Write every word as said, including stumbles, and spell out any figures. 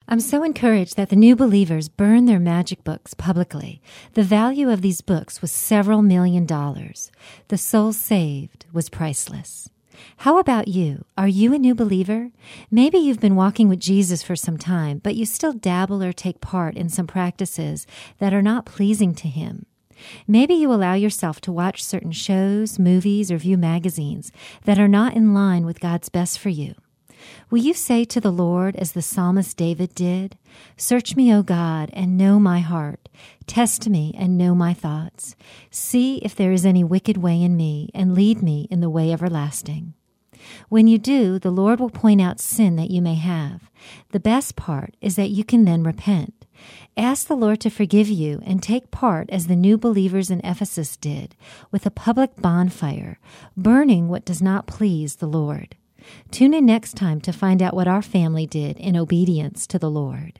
I'm so encouraged that the new believers burned their magic books publicly. The value of these books was several million dollars. The soul saved was priceless. How about you? Are you a new believer? Maybe you've been walking with Jesus for some time, but you still dabble or take part in some practices that are not pleasing to Him. Maybe you allow yourself to watch certain shows, movies, or view magazines that are not in line with God's best for you. Will you say to the Lord, as the psalmist David did, "Search me, O God, and know my heart. Test me and know my thoughts. See if there is any wicked way in me, and lead me in the way everlasting." When you do, the Lord will point out sin that you may have. The best part is that you can then repent. Ask the Lord to forgive you and take part as the new believers in Ephesus did, with a public bonfire, burning what does not please the Lord. Tune in next time to find out what our family did in obedience to the Lord.